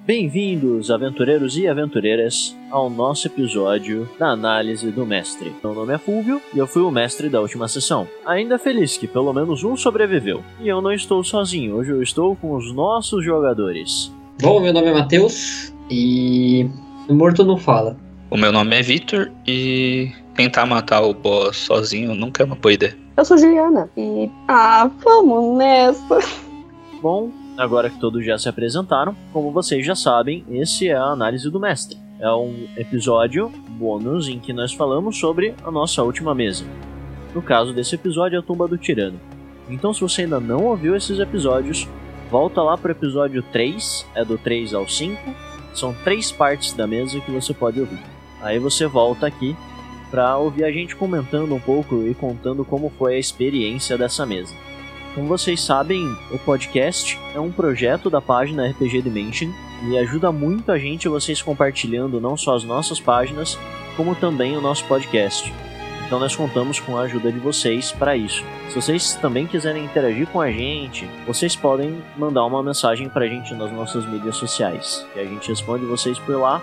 Bem-vindos, aventureiros e aventureiras, ao nosso episódio da Análise do Mestre. Meu nome é Fúvio e eu fui o mestre da última sessão. Ainda feliz que pelo menos um sobreviveu. E eu não estou sozinho, hoje eu estou com os nossos jogadores. Bom, meu nome é Matheus e o morto não fala. O meu nome é Victor e tentar matar o boss sozinho nunca é uma boa ideia. Eu sou Juliana e... vamos nessa! Bom, agora que todos já se apresentaram, como vocês já sabem, esse é a Análise do Mestre. É um episódio bônus em que nós falamos sobre a nossa última mesa. No caso desse episódio, é a Tumba do Tirano. Então, se você ainda não ouviu esses episódios, volta lá pro episódio 3, é do 3 ao 5. São 3 partes da mesa que você pode ouvir. Aí você volta aqui para ouvir a gente comentando um pouco e contando como foi a experiência dessa mesa. Como vocês sabem, o podcast é um projeto da página RPG Dimension e ajuda muito a gente vocês compartilhando não só as nossas páginas, como também o nosso podcast. Então nós contamos com a ajuda de vocês para isso. Se vocês também quiserem interagir com a gente, vocês podem mandar uma mensagem para a gente nas nossas mídias sociais, que a gente responde vocês por lá.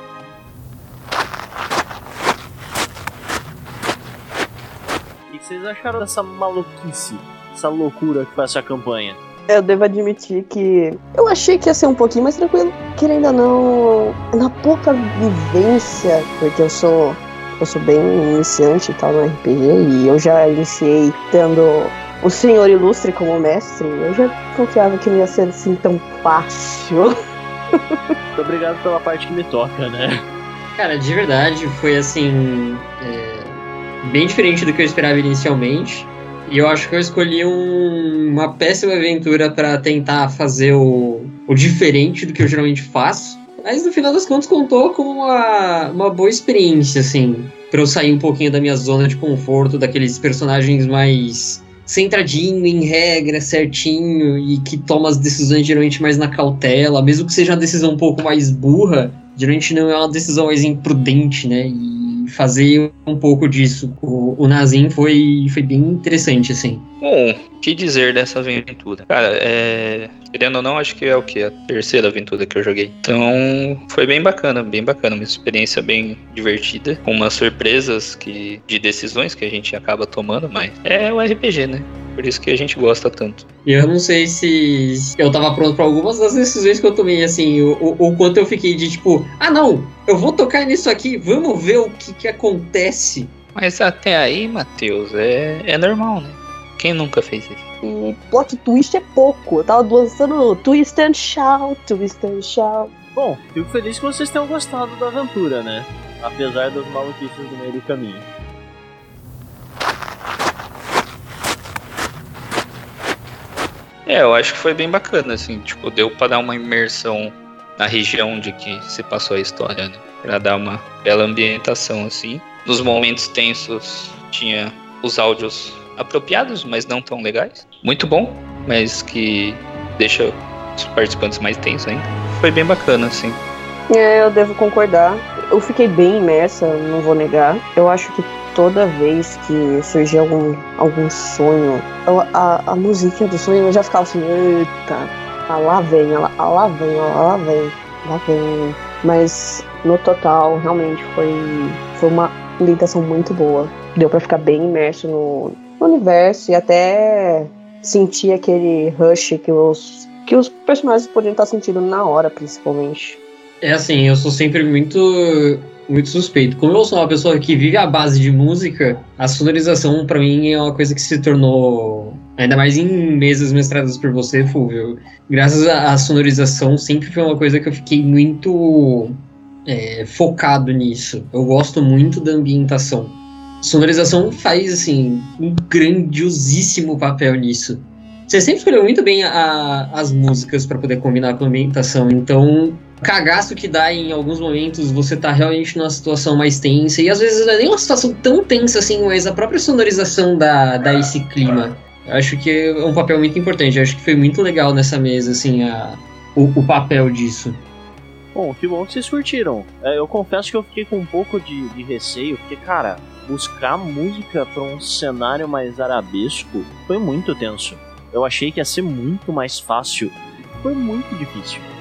O que vocês acharam dessa maluquice? Essa loucura que foi essa campanha? Eu devo admitir que eu achei que ia ser um pouquinho mais tranquilo, querendo ou não, na pouca vivência, porque eu sou bem iniciante e tal no RPG, e eu já iniciei tendo o Senhor Ilustre como mestre, eu já confiava que não ia ser assim tão fácil. Muito obrigado pela parte que me toca, né? Cara, de verdade, foi assim, bem diferente do que eu esperava inicialmente. E eu acho que eu escolhi uma péssima aventura pra tentar fazer o diferente do que eu geralmente faço. Mas no final das contas contou como uma boa experiência, assim, pra eu sair um pouquinho da minha zona de conforto, daqueles personagens mais centradinho, em regra, certinho, e que toma as decisões geralmente mais na cautela, mesmo que seja uma decisão um pouco mais burra, geralmente não é uma decisão mais imprudente, né? E fazer um pouco disso com o Nazim foi bem interessante, assim. Bom, o que dizer dessa aventura? Cara, querendo ou não, acho que é o quê? A terceira aventura que eu joguei. Então, foi bem bacana, uma experiência bem divertida, com umas surpresas de decisões que a gente acaba tomando, mas é o RPG, né? Por isso que a gente gosta tanto. E eu não sei se eu tava pronto pra algumas das decisões que eu tomei, assim, o quanto eu fiquei de tipo, não, eu vou tocar nisso aqui, vamos ver o que acontece. Mas até aí, Matheus, é normal, né? Quem nunca fez isso? E plot twist é pouco, eu tava lançando twist and shout, twist and shout. Bom, fico feliz que vocês tenham gostado da aventura, né? Apesar das maluquices do meio do caminho. Eu acho que foi bem bacana, assim, tipo, deu pra dar uma imersão na região de que se passou a história, né? Pra dar uma bela ambientação, assim. Nos momentos tensos tinha os áudios apropriados, mas não tão legais. Muito bom, mas que deixa os participantes mais tensos ainda. Foi bem bacana, assim. Eu devo concordar. Eu fiquei bem imersa, não vou negar. Eu acho que toda vez que surgia algum sonho, a musiquinha do sonho eu já ficava assim, eita, lá vem. Mas no total, realmente foi uma ambientação muito boa. Deu pra ficar bem imerso no universo e até sentir aquele rush que os personagens poderiam estar sentindo na hora, principalmente. É assim, eu sou sempre muito suspeito. Como eu sou uma pessoa que vive à base de música, a sonorização pra mim é uma coisa que se tornou, ainda mais em mesas mestradas por você, Fúvio. Graças à sonorização, sempre foi uma coisa que eu fiquei muito focado nisso. Eu gosto muito da ambientação. Sonorização faz, assim, um grandiosíssimo papel nisso. Você sempre escolheu muito bem as músicas pra poder combinar com a ambientação, então o cagaço que dá em alguns momentos, você tá realmente numa situação mais tensa, e às vezes não é nem uma situação tão tensa assim, mas a própria sonorização dá esse clima. Eu acho que é um papel muito importante, eu acho que foi muito legal nessa mesa, assim, o papel disso. Bom, que bom que vocês curtiram. Eu confesso que eu fiquei com um pouco de receio, porque, cara, buscar música pra um cenário mais arabesco foi muito tenso. Eu achei que ia ser muito mais fácil. Foi muito difícil.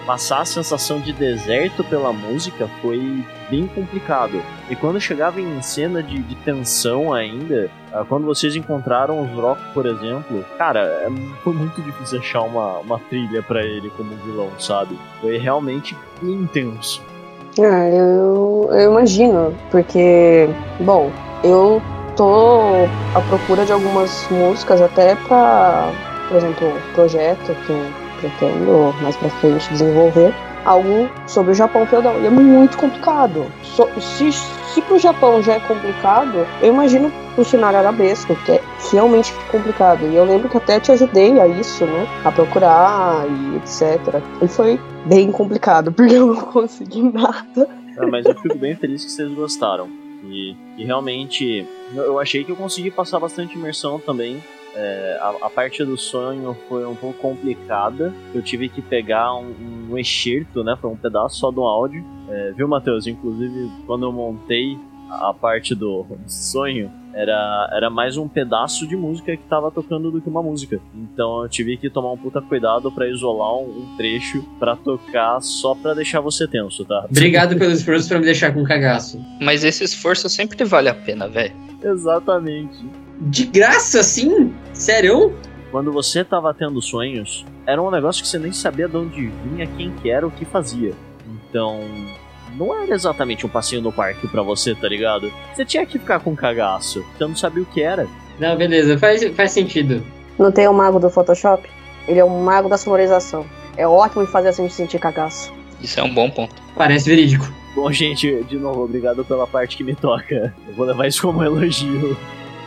passar a sensação de deserto pela música foi bem complicado. E quando chegava em cena de tensão ainda, quando vocês encontraram os Rock, por exemplo, cara, foi muito difícil achar uma trilha pra ele como vilão, sabe? Foi realmente bem tenso. Eu imagino, porque, bom, eu tô à procura de algumas músicas até pra, por exemplo, projeto que eu pretendo mais pra frente desenvolver, algo sobre o Japão feudal, e é muito complicado. Se pro Japão já é complicado, eu imagino pro cenário arabesco, que é realmente complicado. E eu lembro que até te ajudei a isso, né? A procurar e etc. E foi bem complicado, porque eu não consegui nada. Mas eu fico bem feliz que vocês gostaram. E realmente, eu achei que eu consegui passar bastante imersão também. A parte do sonho foi um pouco complicada. Eu tive que pegar um excerto, né? Foi um pedaço só do áudio. Viu, Matheus? Inclusive, quando eu montei a parte do sonho, era mais um pedaço de música que tava tocando do que uma música. Então eu tive que tomar um puta cuidado pra isolar um trecho pra tocar só pra deixar você tenso, tá? Obrigado pelo esforço pra me deixar com cagaço. Mas esse esforço sempre vale a pena, velho. Exatamente. De graça, sim? Sério? Quando você tava tendo sonhos, era um negócio que você nem sabia de onde vinha, quem que era, o que fazia. Então, não era exatamente um passeio no parque pra você, tá ligado? Você tinha que ficar com cagaço, você não sabia o que era. Não, beleza, faz sentido. Não tem o mago do Photoshop? Ele é o mago da sonorização. É ótimo em fazer a gente sentir cagaço. Isso é um bom ponto. Parece verídico. Bom, gente, de novo, obrigado pela parte que me toca. Eu vou levar isso como um elogio.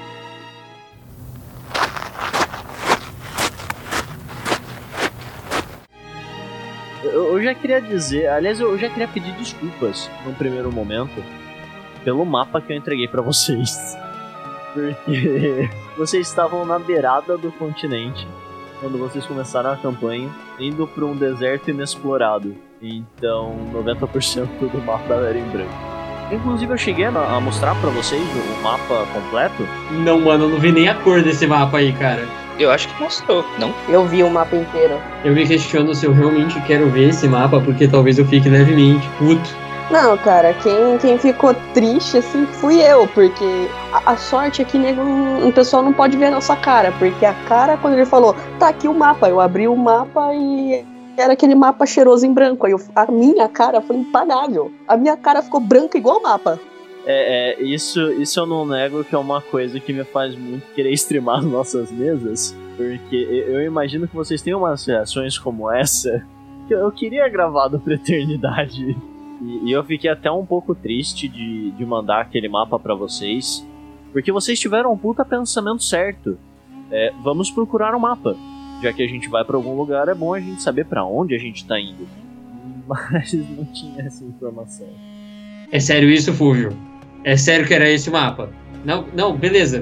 Eu já queria dizer, aliás, eu já queria pedir desculpas num primeiro momento pelo mapa que eu entreguei pra vocês. Porque vocês estavam na beirada do continente quando vocês começaram a campanha, indo pra um deserto inexplorado. Então, 90% do mapa era em branco. Inclusive, eu cheguei a mostrar pra vocês o mapa completo. Não, mano, eu não vi nem a cor desse mapa aí, cara. Eu acho que mostrou, não? Eu vi o mapa inteiro. Eu me questiono se eu realmente quero ver esse mapa, porque talvez eu fique levemente puto. Não, cara, quem ficou triste, assim, fui eu, porque a sorte é que o pessoal não pode ver a nossa cara, porque a cara, quando ele falou, tá aqui o mapa, eu abri o mapa e era aquele mapa cheiroso em branco, aí a minha cara foi impagável, a minha cara ficou branca igual o mapa. Isso eu não nego que é uma coisa que me faz muito querer streamar as nossas mesas, porque eu imagino que vocês tenham umas reações como essa, que eu queria gravado pra eternidade. E eu fiquei até um pouco triste de mandar aquele mapa pra vocês, porque vocês tiveram um puta pensamento certo. Vamos procurar um mapa. Já que a gente vai pra algum lugar, é bom a gente saber pra onde a gente tá indo. Mas não tinha essa informação. É sério isso, Fúvio? É sério que era esse o mapa? Não, beleza.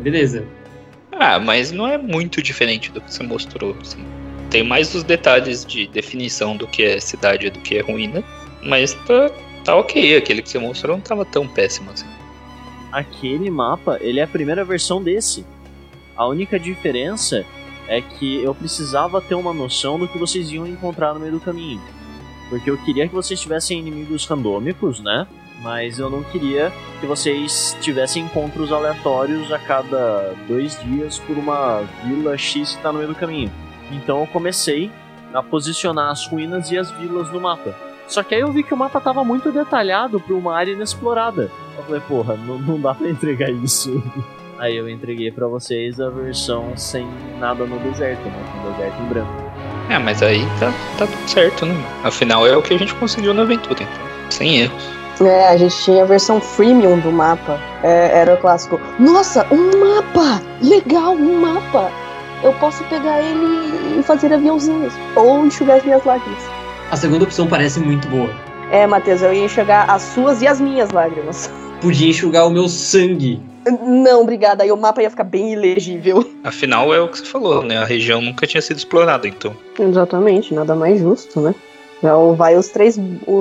Ah, mas não é muito diferente do que você mostrou, assim. Tem mais os detalhes de definição do que é cidade e do que é ruína, mas tá ok, aquele que você mostrou não tava tão péssimo assim. Aquele mapa, ele é a primeira versão desse. A única diferença é que eu precisava ter uma noção do que vocês iam encontrar no meio do caminho. Porque eu queria que vocês tivessem inimigos randômicos, né? Mas eu não queria que vocês tivessem encontros aleatórios a cada 2 dias por uma vila X que tá no meio do caminho. Então eu comecei a posicionar as ruínas e as vilas no mapa. Só que aí eu vi que o mapa tava muito detalhado pra uma área inexplorada. Eu falei, porra, não dá pra entregar isso. Aí eu entreguei pra vocês a versão sem nada no deserto, né? Com o deserto em branco. Mas aí tá tudo certo, né? Afinal é o que a gente conseguiu na aventura, então. Sem erros. A gente tinha a versão freemium do mapa. Era o clássico. Nossa, um mapa! Legal, um mapa! Eu posso pegar ele e fazer aviãozinhos. Ou enxugar as minhas lágrimas. A segunda opção parece muito boa. Matheus, eu ia enxugar as suas e as minhas lágrimas. Podia enxugar o meu sangue. Não, obrigada. Aí o mapa ia ficar bem ilegível. Afinal, é o que você falou, né? A região nunca tinha sido explorada, então. Exatamente, nada mais justo, né? Então vai os três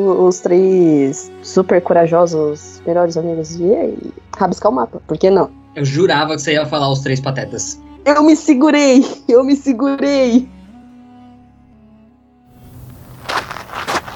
super corajosos melhores amigos e rabiscar o mapa. Por que não? Eu jurava que você ia falar os 3 patetas. Eu me segurei.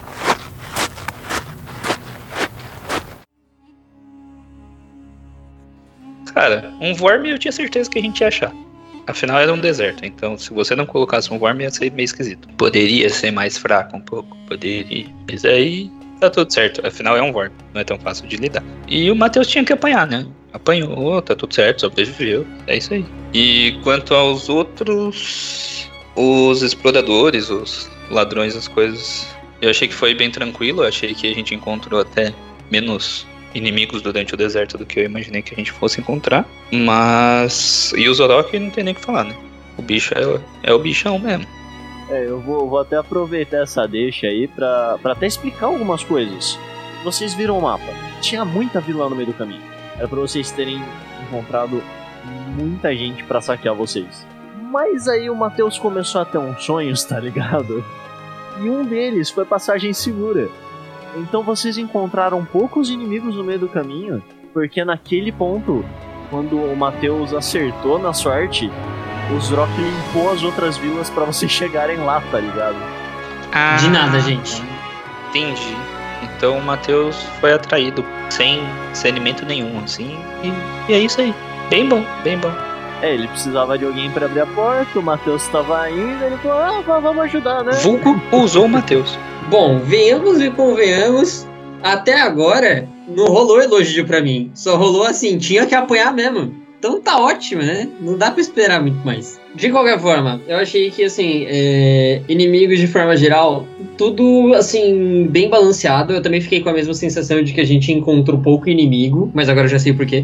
Cara, um Vorme eu tinha certeza que a gente ia achar. Afinal era um deserto, então se você não colocasse um Vorme ia ser meio esquisito. Poderia ser mais fraco um pouco, poderia. Mas aí tá tudo certo, afinal é um Vorme, não é tão fácil de lidar. E o Matheus tinha que apanhar, né? Apanhou, tá tudo certo, sobreviveu, é isso aí. E quanto aos outros, os exploradores, os ladrões, as coisas, eu achei que foi bem tranquilo, eu achei que a gente encontrou até menos inimigos durante o deserto do que eu imaginei que a gente fosse encontrar. Mas... E o Zorok não tem nem o que falar, né? O bicho é o bichão mesmo. Eu vou até aproveitar essa deixa aí pra até explicar algumas coisas. Vocês viram o mapa. Tinha muita vila no meio do caminho. Era pra vocês terem encontrado muita gente pra saquear vocês. Mas aí o Matheus começou a ter uns sonhos, tá ligado? E um deles foi passagem segura. Então vocês encontraram poucos inimigos no meio do caminho, porque naquele ponto, quando o Matheus acertou na sorte, o Zrock limpou as outras vilas pra vocês chegarem lá, tá ligado? De nada, gente. Entendi. Então o Matheus foi atraído sem alimento nenhum, assim, e é isso aí. Bem bom, bem bom. Ele precisava de alguém pra abrir a porta, o Matheus tava indo, ele falou, vamos ajudar, né? Vulgo usou o Matheus. Bom, venhamos e convenhamos, até agora não rolou elogio pra mim. Só rolou assim, tinha que apanhar mesmo. Então tá ótimo, né? Não dá pra esperar muito mais. De qualquer forma, eu achei que, assim, inimigos de forma geral, tudo, assim, bem balanceado. Eu também fiquei com a mesma sensação de que a gente encontrou pouco inimigo, mas agora eu já sei o porquê.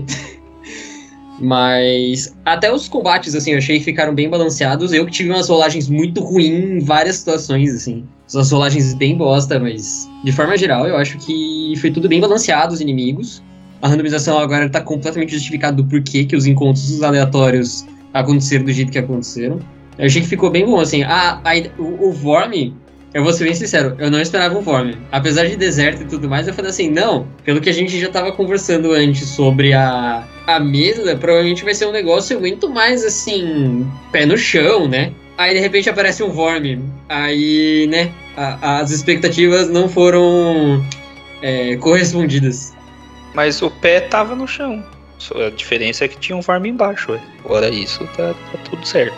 Mas até os combates, assim, eu achei que ficaram bem balanceados. Eu que tive umas rolagens muito ruins em várias situações, assim. Umas rolagens bem bosta, mas de forma geral eu acho que foi tudo bem balanceado, os inimigos. A randomização agora tá completamente justificada do porquê que os encontros aleatórios aconteceram do jeito que aconteceram. Eu achei que ficou bem bom, assim. O Vorme, eu vou ser bem sincero, eu não esperava um Vorme. Apesar de deserto e tudo mais, eu falei assim, não, pelo que a gente já tava conversando antes sobre a mesa, provavelmente vai ser um negócio muito mais, assim, pé no chão, né? Aí, de repente, aparece um Vorme. Aí, né, as expectativas não foram correspondidas. Mas o pé tava no chão. A diferença é que tinha um Vorme embaixo, ué. Fora isso, tá tudo certo.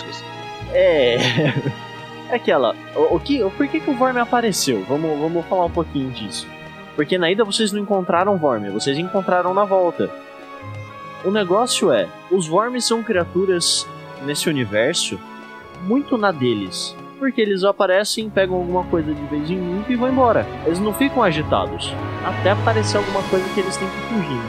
Aquela, por que o Vorme apareceu? Vamos falar um pouquinho disso. Porque na ida vocês não encontraram Vorme, vocês encontraram na volta. O negócio é, os Vormes são criaturas nesse universo muito na deles. Porque eles aparecem, pegam alguma coisa de vez em quando e vão embora. Eles não ficam agitados. Até aparecer alguma coisa que eles têm que fugir, né?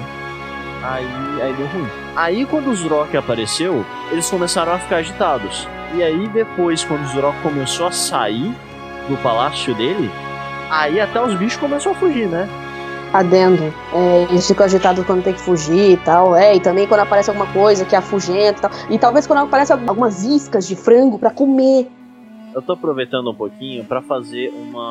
Aí deu ruim. Aí quando o Zrock apareceu, eles começaram a ficar agitados. E aí depois, quando o Zrock começou a sair do palácio dele, aí até os bichos começaram a fugir, né? Adendo. Eles ficam agitados quando tem que fugir e tal. E também quando aparece alguma coisa que afugenta e tal. E talvez quando aparece algumas iscas de frango pra comer. Eu tô aproveitando um pouquinho pra fazer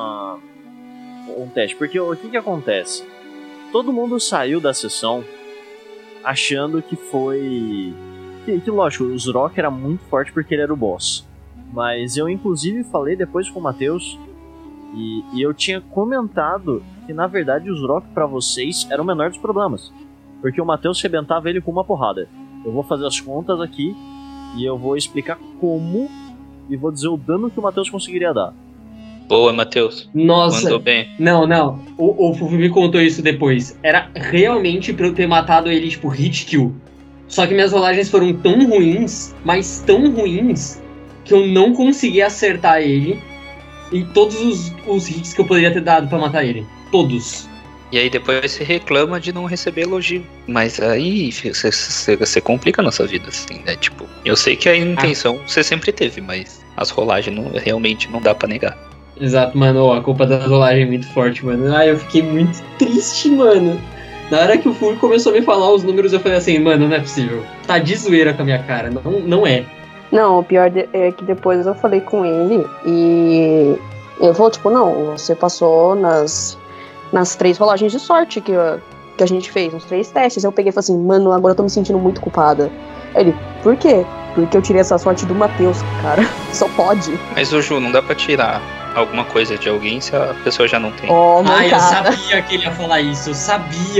um teste. Porque o que acontece? Todo mundo saiu da sessão achando que foi... Que lógico, o Zrock era muito forte porque ele era o boss. Mas eu inclusive falei depois com o Matheus e eu tinha comentado que na verdade o Zrock pra vocês era o menor dos problemas. Porque o Matheus rebentava ele com uma porrada. Eu vou fazer as contas aqui e eu vou explicar como e vou dizer o dano que o Matheus conseguiria dar. Boa, Matheus. Nossa. Mandou bem. Não. O Fufu me contou isso depois. Era realmente pra eu ter matado ele, tipo, hit kill. Só que minhas rolagens foram tão ruins, mas tão ruins, que eu não consegui acertar ele em todos os hits que eu poderia ter dado pra matar ele. Todos. E aí depois você reclama de não receber elogio. Mas aí você complica a nossa vida, assim, né? Tipo, eu sei que a intenção você sempre teve, mas as rolagens realmente não dá pra negar. Exato, mano. A culpa da rolagem é muito forte, mano. Eu fiquei muito triste, mano. Na hora que o Fury começou a me falar os números, eu falei assim, mano, não é possível. Tá de zoeira com a minha cara, não é. Não, o pior é que depois eu falei com ele e ele falou, tipo, não, você passou nas 3 rolagens de sorte que a gente fez, nos 3 testes. Eu peguei e falei assim, mano, agora eu tô me sentindo muito culpada. Ele, por quê? Porque eu tirei essa sorte do Matheus, cara. Só pode. Mas, ô Ju, não dá pra tirar alguma coisa de alguém se a pessoa já não tem. Oh, eu sabia que ele ia falar isso, eu sabia.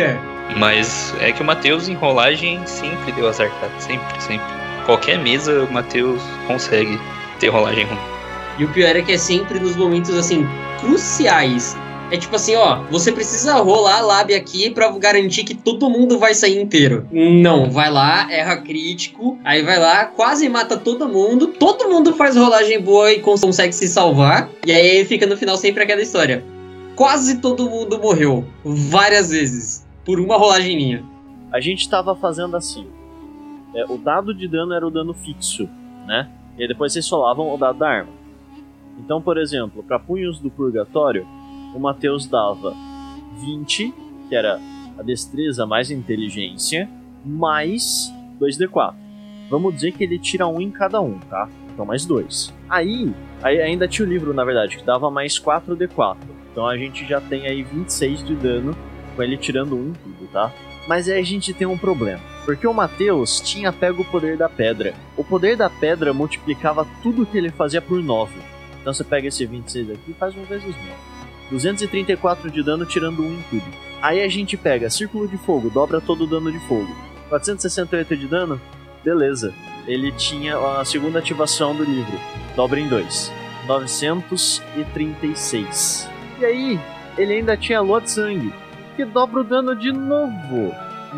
Mas é que o Matheus em rolagem sempre deu azar, cara. Sempre. Qualquer mesa o Matheus consegue ter rolagem ruim. E o pior é que é sempre nos momentos, assim, cruciais. É tipo assim, ó, você precisa rolar a lábia aqui pra garantir que todo mundo vai sair inteiro. Não, vai lá, erra crítico, aí vai lá, quase mata todo mundo faz rolagem boa e consegue se salvar, e aí fica no final sempre aquela história. Quase todo mundo morreu, várias vezes, por uma rolagem minha. A gente tava fazendo assim, o dado de dano era o dano fixo, né? E aí depois vocês rolavam o dado da arma. Então, por exemplo, pra punhos do purgatório, o Matheus dava 20, que era a destreza mais inteligência, mais 2d4. Vamos dizer que ele tira 1 em cada um, tá? Então mais 2. Aí ainda tinha o livro, na verdade, que dava mais 4d4. Então a gente já tem aí 26 de dano com ele tirando 1 em tudo, tá? Mas aí a gente tem um problema. Porque o Matheus tinha pego o poder da pedra. O poder da pedra multiplicava tudo que ele fazia por 9. Então você pega esse 26 aqui e faz 1 vezes 9. 234 de dano tirando 1 em tudo. Aí a gente pega Círculo de Fogo, dobra todo o dano de fogo. 468 de dano, beleza. Ele tinha a segunda ativação do livro, dobra em 2. 936. E aí, ele ainda tinha Lua de Sangue, que dobra o dano de novo.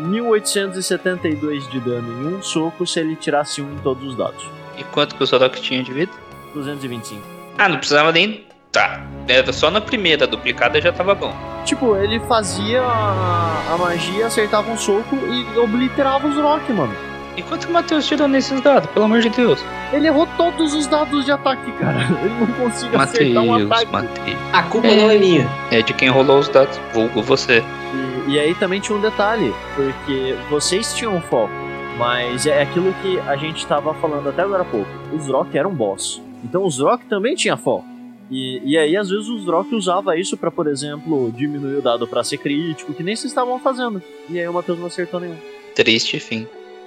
1872 de dano em um soco se ele tirasse 1 em todos os dados. E quanto que o Sodok tinha de vida? 225. Ah, não precisava nem... Tá, era só na primeira duplicada já tava bom. Tipo, ele fazia a magia, acertava um soco e obliterava os Rock, mano. E quanto que o Matheus tirou nesses dados, pelo amor de Deus? Ele errou todos os dados de ataque, cara. Ele não conseguiu acertar um ataque. Matheus. A culpa não é minha. É de quem rolou os dados, vulgo você. E aí também tinha um detalhe, porque vocês tinham foco, mas é aquilo que a gente tava falando até agora há pouco. Os Rock eram boss. Então os Rock também tinham foco. E aí, às vezes, os Rock usava isso pra, por exemplo, diminuir o dado pra ser crítico, que nem vocês estavam fazendo. E aí o Matheus não acertou nenhum. Triste fim.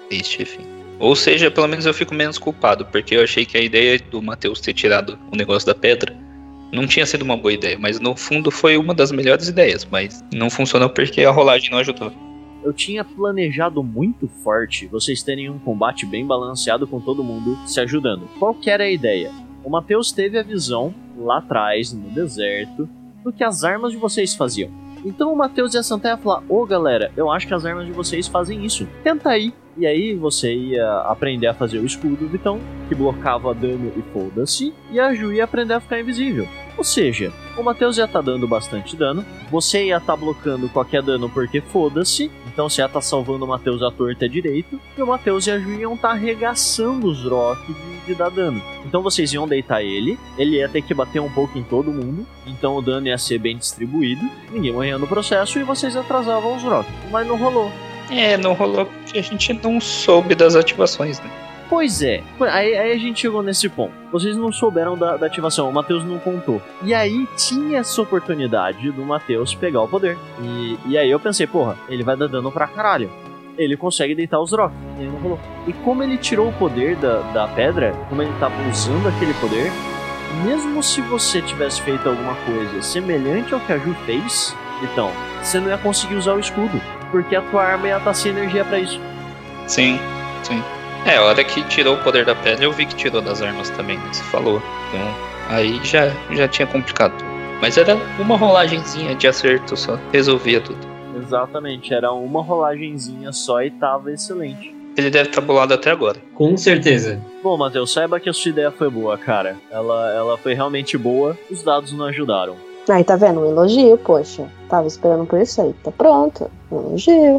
Ou seja, pelo menos eu fico menos culpado, porque eu achei que a ideia do Matheus ter tirado o negócio da pedra não tinha sido uma boa ideia, mas no fundo foi uma das melhores ideias, mas não funcionou porque a rolagem não ajudou. Eu tinha planejado muito forte vocês terem um combate bem balanceado com todo mundo se ajudando. Qual que era a ideia? O Matheus teve a visão, lá atrás, no deserto, do que as armas de vocês faziam. Então o Matheus e a Santa ia falar, galera, eu acho que as armas de vocês fazem isso. Tenta aí. E aí você ia aprender a fazer o escudo do Vitão, que blocava dano e foda-se, e a Ju ia aprender a ficar invisível. Ou seja, o Matheus ia estar dando bastante dano, você ia estar blocando qualquer dano porque foda-se, então você ia estar salvando o Matheus à torta direito, e o Matheus e a Ju iam estar arregaçando os Rock de dar dano. Então vocês iam deitar ele ia ter que bater um pouco em todo mundo, então o dano ia ser bem distribuído, ninguém morria no processo e vocês atrasavam os Rock. Mas não rolou. Não rolou porque a gente não soube das ativações, né? Pois é, aí a gente chegou nesse ponto. Vocês não souberam da ativação, o Matheus não contou. E aí tinha essa oportunidade do Matheus pegar o poder. E aí eu pensei, porra, ele vai dar dano pra caralho. Ele consegue deitar os Rock, e ele não rolou. E como ele tirou o poder da pedra, como ele tava usando aquele poder, mesmo se você tivesse feito alguma coisa semelhante ao que a Ju fez, então, você não ia conseguir usar o escudo, porque a tua arma ia estar sem energia pra isso. Sim. A hora que tirou o poder da pedra, eu vi que tirou das armas também, né? Você falou. Então, aí já tinha complicado tudo. Mas era uma rolagenzinha de acerto só, resolvia tudo. Exatamente, era uma rolagenzinha só e tava excelente. Ele deve estar bolado até agora. Com certeza. Bom, Matheus, saiba que a sua ideia foi boa, cara. Ela foi realmente boa, os dados não ajudaram. Aí, tá vendo? Um elogio, poxa. Tava esperando por isso aí. Tá pronto. Um elogio.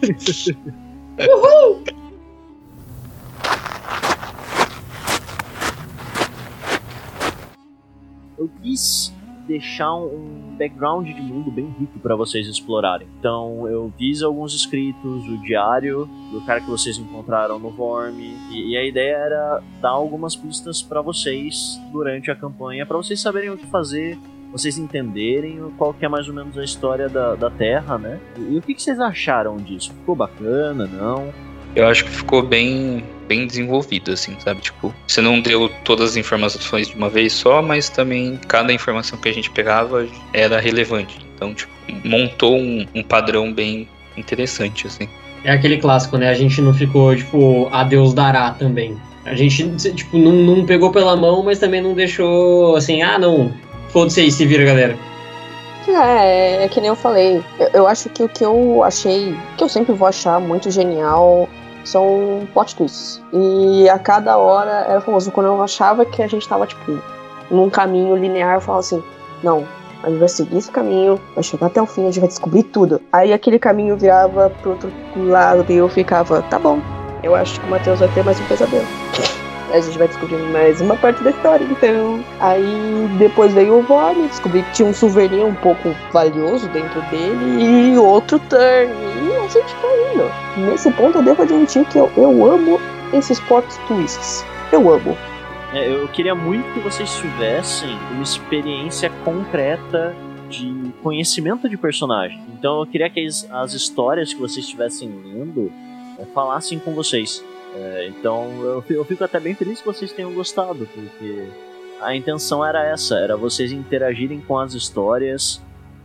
Uhul! Eu quis deixar um background de mundo bem rico para vocês explorarem. Então eu fiz alguns escritos, o diário do cara que vocês encontraram no Vorm, e a ideia era dar algumas pistas para vocês durante a campanha, para vocês saberem o que fazer, vocês entenderem qual que é mais ou menos a história da Terra, né? E o que vocês acharam disso? Ficou bacana, não? Eu acho que ficou bem desenvolvido, assim, sabe? Tipo, você não deu todas as informações de uma vez só, mas também cada informação que a gente pegava era relevante. Então, tipo, montou um padrão bem interessante, assim. É aquele clássico, né? A gente não ficou, tipo, a Deus dará também. A gente, tipo, não pegou pela mão, mas também não deixou, assim, não, foda-se aí, se vira, galera. É que nem eu falei. Eu acho que o que eu achei, que eu sempre vou achar muito genial, são plot twists. E a cada hora era famoso. Quando eu achava que a gente tava, tipo, num caminho linear, eu falava assim, não, a gente vai seguir esse caminho, vai chegar até o fim, a gente vai descobrir tudo. Aí aquele caminho virava pro outro lado e eu ficava, tá bom, eu acho que o Matheus vai ter mais um pesadelo. A gente vai descobrir mais uma parte da história, então. Aí depois veio o Vorn, descobri que tinha um souvenir um pouco valioso dentro dele e outro turn. E a gente tá indo. Nesse ponto eu devo admitir que eu amo esses plot twists. Eu amo. Eu queria muito que vocês tivessem uma experiência concreta de conhecimento de personagem. Então eu queria que as histórias que vocês estivessem lendo falassem com vocês. Então eu fico até bem feliz que vocês tenham gostado, porque a intenção era essa, era vocês interagirem com as histórias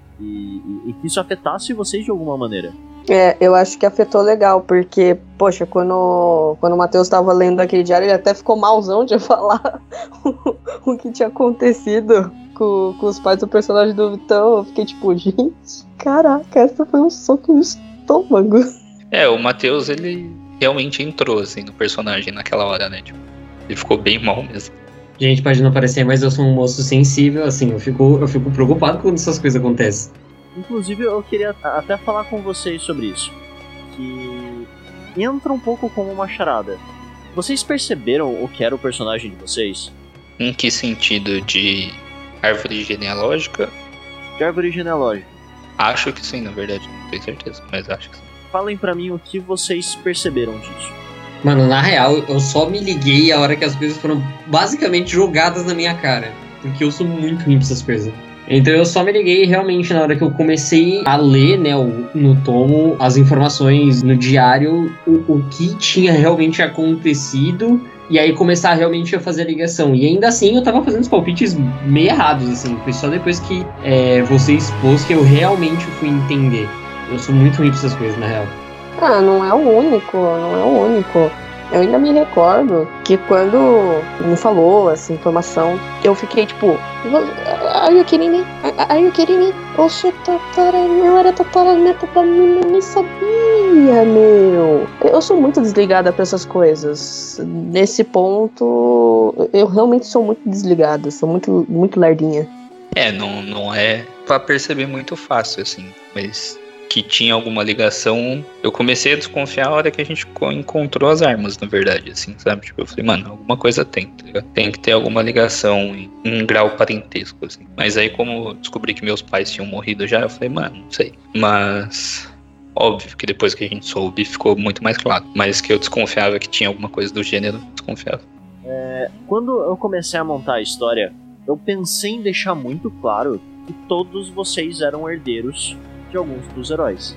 e que isso afetasse vocês de alguma maneira. Eu acho que afetou legal, porque, poxa, quando o Matheus tava lendo aquele diário, ele até ficou malzão de falar o que tinha acontecido com os pais do personagem do Vitão. Eu fiquei tipo, gente, caraca, essa foi um soco no estômago. O Matheus, ele realmente entrou, assim, no personagem naquela hora, né? Tipo, ele ficou bem mal mesmo. Gente, pode não parecer, mas eu sou um moço sensível, assim, eu fico preocupado quando essas coisas acontecem. Inclusive, eu queria até falar com vocês sobre isso, que entra um pouco como uma charada. Vocês perceberam o que era o personagem de vocês? Em que sentido? De árvore genealógica? De árvore genealógica. Acho que sim, na verdade, não tenho certeza, mas acho que sim. Falem pra mim o que vocês perceberam disso. Mano, na real, eu só me liguei a hora que as coisas foram basicamente jogadas na minha cara, porque eu sou muito ruim pra essas coisas. Então eu só me liguei realmente na hora que eu comecei a ler, né, no tomo, as informações no diário, o que tinha realmente acontecido, e aí começar realmente a fazer a ligação. E ainda assim eu tava fazendo os palpites meio errados, assim, foi só depois que você expôs que eu realmente fui entender. Eu sou muito ruim pra essas coisas, na real. Não é o único. Eu ainda me recordo que quando me falou essa informação, eu fiquei tipo, are you kidding me? Are you kidding me? Eu era tataraneta da menina, eu nem sabia, meu. Eu sou muito desligada pra essas coisas. Nesse ponto, eu realmente sou muito desligada, sou muito, muito lerdinha. Não é pra perceber muito fácil, assim, mas que tinha alguma ligação, eu comecei a desconfiar a hora que a gente encontrou as armas, na verdade, assim, sabe? Tipo, eu falei, mano, alguma coisa tem, tá ligado? Tem que ter alguma ligação em grau parentesco, assim. Mas aí, como eu descobri que meus pais tinham morrido já, eu falei, mano, não sei. Mas óbvio que depois que a gente soube, ficou muito mais claro. Mas que eu desconfiava que tinha alguma coisa do gênero, desconfiava. Quando eu comecei a montar a história, eu pensei em deixar muito claro que todos vocês eram herdeiros de alguns dos heróis,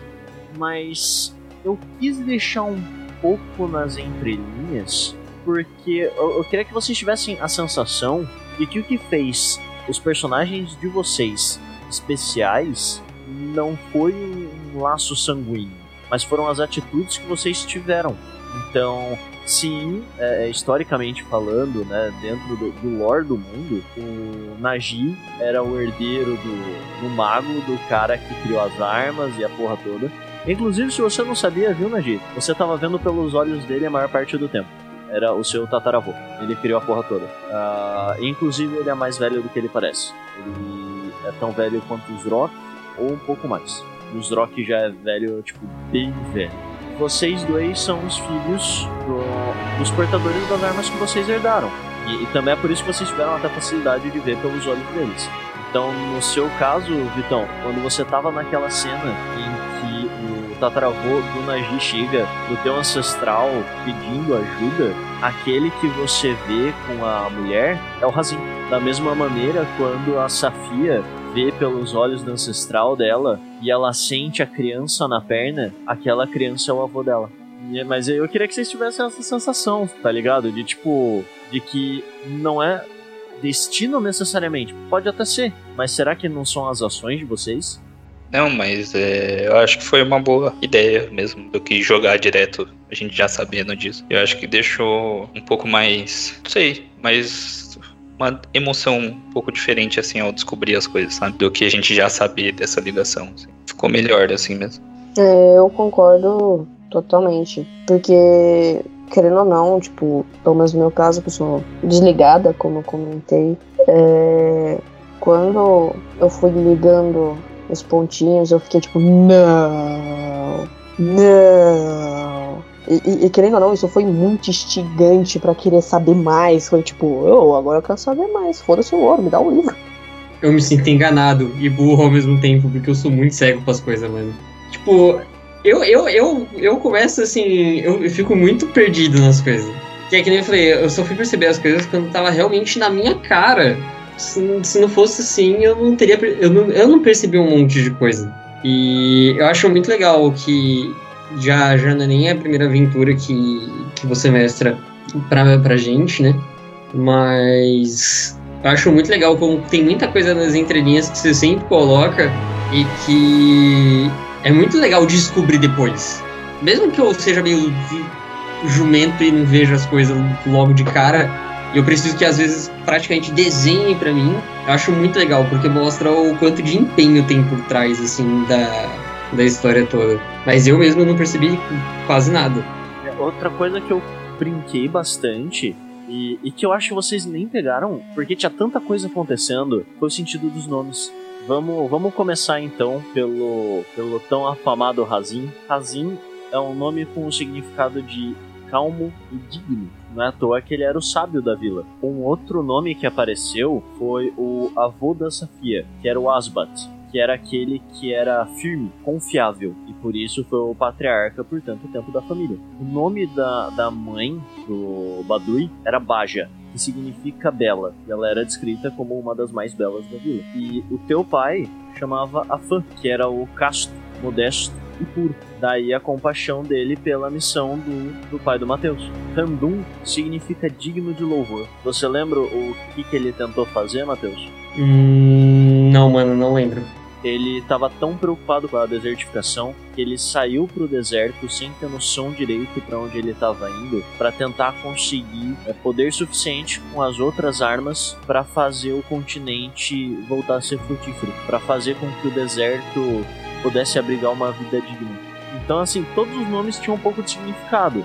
mas eu quis deixar um pouco nas entrelinhas porque eu queria que vocês tivessem a sensação de que o que fez os personagens de vocês especiais não foi um laço sanguíneo, mas foram as atitudes que vocês tiveram. Então, sim, historicamente falando, né, dentro do lore do mundo, o Najee era o herdeiro do mago, do cara que criou as armas e a porra toda. Inclusive, se você não sabia, viu, Najee? Você tava vendo pelos olhos dele a maior parte do tempo. Era o seu tataravô. Ele criou a porra toda. Inclusive, ele é mais velho do que ele parece. Ele é tão velho quanto o Zrock, ou um pouco mais. O Zrock já é velho, tipo, bem velho. Vocês dois são os filhos dos portadores das armas que vocês herdaram. E também é por isso que vocês tiveram até facilidade de ver pelos olhos deles. Então, no seu caso, Vitão, quando você tava naquela cena em que o tataravô do Najee chega do teu ancestral pedindo ajuda, aquele que você vê com a mulher é o Razin. Da mesma maneira, quando a Safia vê pelos olhos do ancestral dela e ela sente a criança na perna, aquela criança é o avô dela. Mas eu queria que vocês tivessem essa sensação, tá ligado? De tipo, de que não é destino necessariamente. Pode até ser, mas será que não são as ações de vocês? Não, mas eu acho que foi uma boa ideia mesmo, do que jogar direto, a gente já sabendo disso. Eu acho que deixou um pouco mais, não sei, mais uma emoção um pouco diferente, assim, ao descobrir as coisas, sabe? Do que a gente já sabia dessa ligação, assim. Ficou melhor, assim mesmo. Eu concordo totalmente, porque, querendo ou não, tipo, pelo menos no meu caso, que eu sou desligada, como eu comentei, quando eu fui ligando os pontinhos, eu fiquei tipo, não. E querendo ou não, isso foi muito instigante pra querer saber mais. Foi tipo, agora eu quero saber mais, foda-se o ouro, me dá um livro. Eu me sinto enganado e burro ao mesmo tempo, porque eu sou muito cego pras coisas, mano. Tipo, eu começo assim, eu fico muito perdido nas coisas. Que é que nem eu falei, eu só fui perceber as coisas quando tava realmente na minha cara. Se não fosse assim, eu não percebi um monte de coisa. E eu acho muito legal que já não é nem a primeira aventura que você mestra pra gente, né? Mas eu acho muito legal como tem muita coisa nas entrelinhas que você sempre coloca e que é muito legal descobrir depois. Mesmo que eu seja meio jumento e não veja as coisas logo de cara, eu preciso que às vezes praticamente desenhe pra mim. Eu acho muito legal, porque mostra o quanto de empenho tem por trás, assim, da história toda. Mas eu mesmo não percebi quase nada. Outra coisa que eu brinquei bastante e que eu acho que vocês nem pegaram, porque tinha tanta coisa acontecendo, foi o sentido dos nomes. Vamos começar então pelo tão afamado Razin. Razin é um nome com o significado de calmo e digno. Não é à toa que ele era o sábio da vila. Um outro nome que apareceu foi o avô da Safia, que era o Asbat, que era aquele que era firme, confiável, e por isso foi o patriarca por tanto tempo da família. O nome da mãe do Badui era Baja, que significa bela, e ela era descrita como uma das mais belas da vila. E o teu pai chamava Afan, que era o casto, modesto e puro. Daí a compaixão dele pela missão do pai do Mateus. Randum significa digno de louvor. Você lembra o que ele tentou fazer, Mateus? Não, mano, não lembro. Ele estava tão preocupado com a desertificação que ele saiu pro deserto sem ter noção direito para onde ele estava indo, para tentar conseguir poder suficiente com as outras armas para fazer o continente voltar a ser frutífero, para fazer com que o deserto pudesse abrigar uma vida digna. Então, assim, todos os nomes tinham um pouco de significado.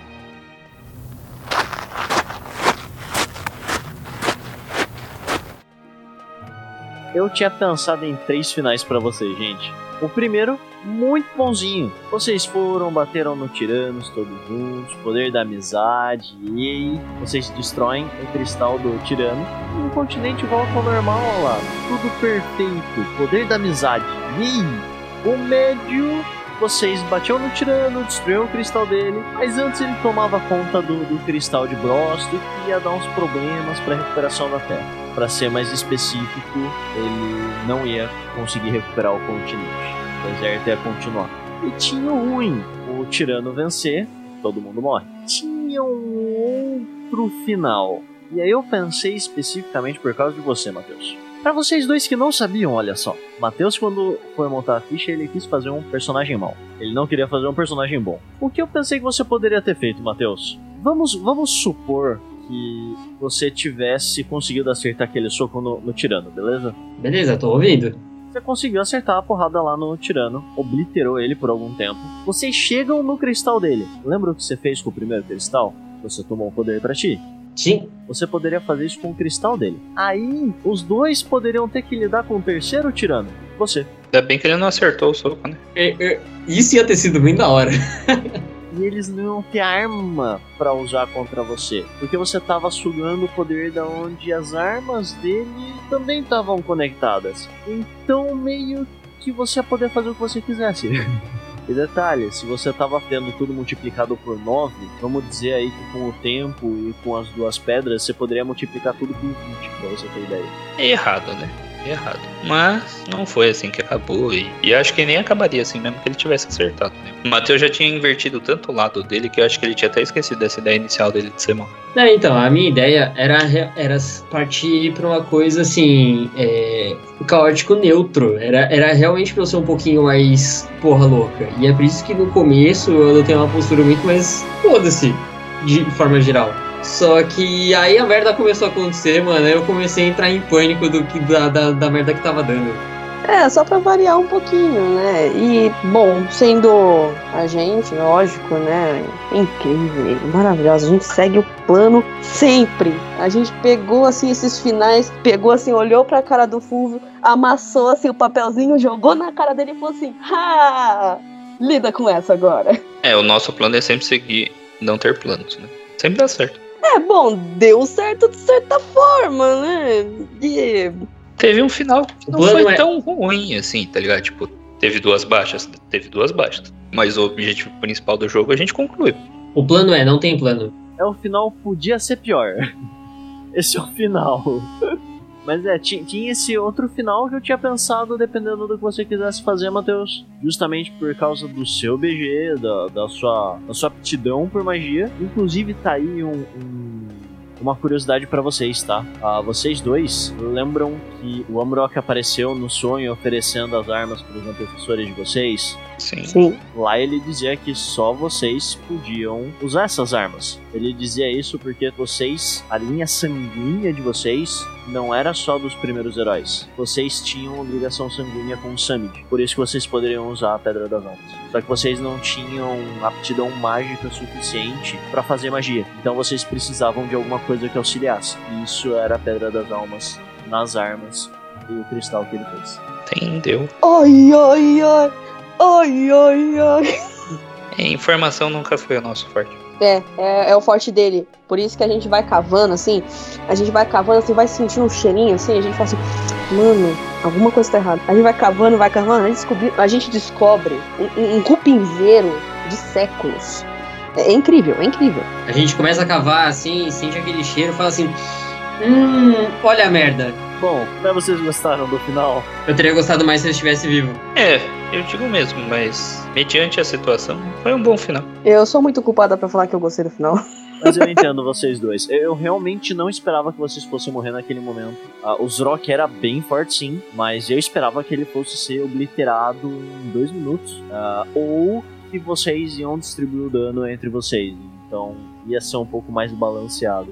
Eu tinha pensado em 3 finais pra vocês, gente. O primeiro, muito bonzinho. Vocês bateram no Tiranos todos juntos, poder da amizade, e aí vocês destroem o cristal do Tirano e o continente volta ao normal lá. Tudo perfeito, poder da amizade. E aí, o médio, vocês batiam no Tirano, destruíam o cristal dele, mas antes ele tomava conta do cristal de Brosto, que ia dar uns problemas pra recuperação da Terra. Para ser mais específico, ele não ia conseguir recuperar o continente. O deserto ia continuar. E tinha o ruim, o Tirano vencer, todo mundo morre. Tinha um outro final. E aí eu pensei especificamente por causa de você, Mateus. Para vocês dois que não sabiam, olha só. Mateus, quando foi montar a ficha, ele quis fazer um personagem mau. Ele não queria fazer um personagem bom. O que eu pensei que você poderia ter feito, Mateus? Vamos supor que você tivesse conseguido acertar aquele soco no Tirano, beleza? Beleza, tô ouvindo. Você conseguiu acertar a porrada lá no Tirano, obliterou ele por algum tempo. Vocês chegam no cristal dele. Lembra o que você fez com o primeiro cristal? Você tomou o poder pra ti? Sim. Você poderia fazer isso com o cristal dele. Aí, os dois poderiam ter que lidar com o terceiro Tirano. Você. Ainda bem que ele não acertou o soco, né? Isso ia ter sido bem da hora. E eles não iam ter arma pra usar contra você, porque você tava sugando o poder da onde as armas dele também estavam conectadas. Então meio que você ia poder fazer o que você quisesse. E detalhe, se você tava tendo tudo multiplicado por 9, vamos dizer aí que com o tempo e com as 2 pedras, você poderia multiplicar tudo por 20, pra você ter ideia. É errado, né? errado. Mas não foi assim que acabou. E acho que nem acabaria assim, mesmo que ele tivesse acertado. Né? O Matheus já tinha invertido tanto o lado dele que eu acho que ele tinha até esquecido dessa ideia inicial dele de ser mal. Então, a minha ideia era partir pra uma coisa assim, caótico neutro. Era realmente pra eu ser um pouquinho mais porra louca. E é por isso que no começo eu tenho uma postura muito mais foda-se, de forma geral. Só que aí a merda começou a acontecer, mano. Eu comecei a entrar em pânico da merda que tava dando. Só pra variar um pouquinho, né? E, bom, sendo a gente, lógico, né? Incrível, maravilhoso. A gente segue o plano sempre. A gente pegou, assim, esses finais, pegou, assim, olhou pra cara do Fulvio, amassou, assim, o papelzinho, jogou na cara dele e falou assim: ha! Lida com essa agora. O nosso plano é sempre seguir, não ter planos, né? Sempre dá certo. Bom, deu certo de certa forma, né? E... Teve um final que não foi tão ruim assim, tá ligado? Tipo, teve duas baixas. Mas o objetivo principal do jogo a gente concluiu. O plano não tem plano. O final podia ser pior. Esse é o final. Mas tinha esse outro final que eu tinha pensado, dependendo do que você quisesse fazer, Matheus. Justamente por causa do seu BG, da sua aptidão por magia. Inclusive tá aí uma curiosidade pra vocês, tá? Vocês dois lembram que o Amrock apareceu no sonho oferecendo as armas pros antecessores de vocês? Sim. Lá ele dizia que só vocês podiam usar essas armas. Ele dizia isso porque a linha sanguínea de vocês não era só dos primeiros heróis. Vocês tinham ligação sanguínea com o Summit. Por isso que vocês poderiam usar a Pedra das Almas. Só que vocês não tinham aptidão mágica suficiente pra fazer magia. Então vocês precisavam de alguma coisa que auxiliasse. E isso era a Pedra das Almas nas armas e o cristal que ele fez. Entendeu? Oi, oi, oi. Oi, oi, oi. Informação nunca foi o nosso forte. É o forte dele. Por isso que a gente vai cavando, assim. Vai sentindo um cheirinho, assim. A gente fala assim, mano, alguma coisa tá errada. A gente vai cavando, a gente descobre um cupinzeiro de séculos. É incrível. A gente começa a cavar, assim, sente aquele cheiro e fala assim, olha a merda. Bom, vocês gostaram do final? Eu teria gostado mais se ele estivesse vivo. Eu digo mesmo, mas mediante a situação, foi um bom final. Eu sou muito culpada pra falar que eu gostei do final. Mas eu entendo vocês dois. Eu realmente não esperava que vocês fossem morrer naquele momento. O Zrock era bem forte, sim, mas eu esperava que ele fosse ser obliterado em 2 minutos. Ou que vocês iam distribuir o dano entre vocês. Então ia ser um pouco mais balanceado.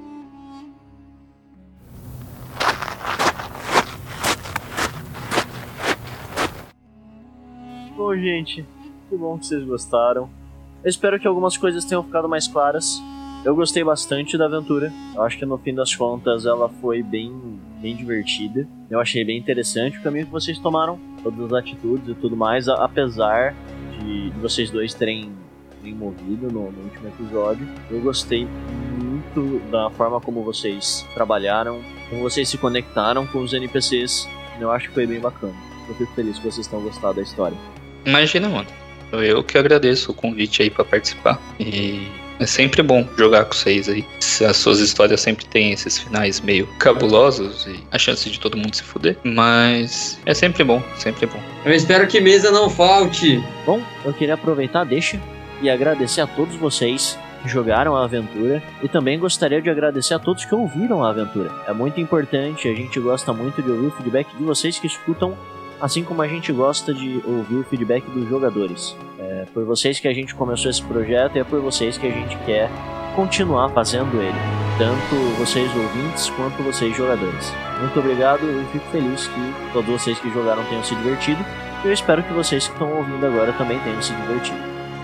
Bom, gente, que bom que vocês gostaram. Eu espero que algumas coisas tenham ficado mais claras. Eu gostei bastante da aventura. Eu acho que no fim das contas ela foi bem divertida. Eu achei bem interessante o caminho que vocês tomaram, todas as atitudes e tudo mais, apesar de vocês dois terem morrido no último episódio. Eu gostei muito da forma como vocês trabalharam, como vocês se conectaram com os NPCs. Eu acho que foi bem bacana. Eu fico feliz que vocês tenham gostado da história. Imagina, mano. Eu que agradeço o convite aí pra participar. E é sempre bom jogar com vocês aí. As suas histórias sempre têm esses finais meio cabulosos e a chance de todo mundo se fuder. Mas é sempre bom, sempre bom. Eu espero que mesa não falte. Bom, eu queria aproveitar, e agradecer a todos vocês que jogaram a aventura. E também gostaria de agradecer a todos que ouviram a aventura. É muito importante, a gente gosta muito de ouvir o feedback de vocês que escutam, assim como a gente gosta de ouvir o feedback dos jogadores. É por vocês que a gente começou esse projeto e é por vocês que a gente quer continuar fazendo ele. Tanto vocês ouvintes quanto vocês jogadores. Muito obrigado e fico feliz que todos vocês que jogaram tenham se divertido. E eu espero que vocês que estão ouvindo agora também tenham se divertido.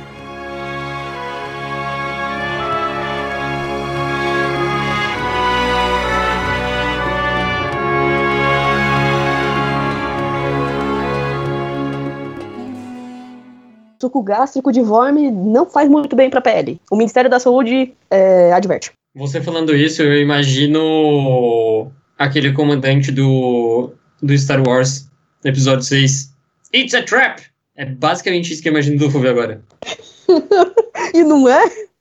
Suco gástrico de Vorme não faz muito bem pra pele. O Ministério da Saúde adverte. Você falando isso, eu imagino aquele comandante do Star Wars, episódio 6. It's a trap! É basicamente isso que eu imagino do Fulvio agora. E não é?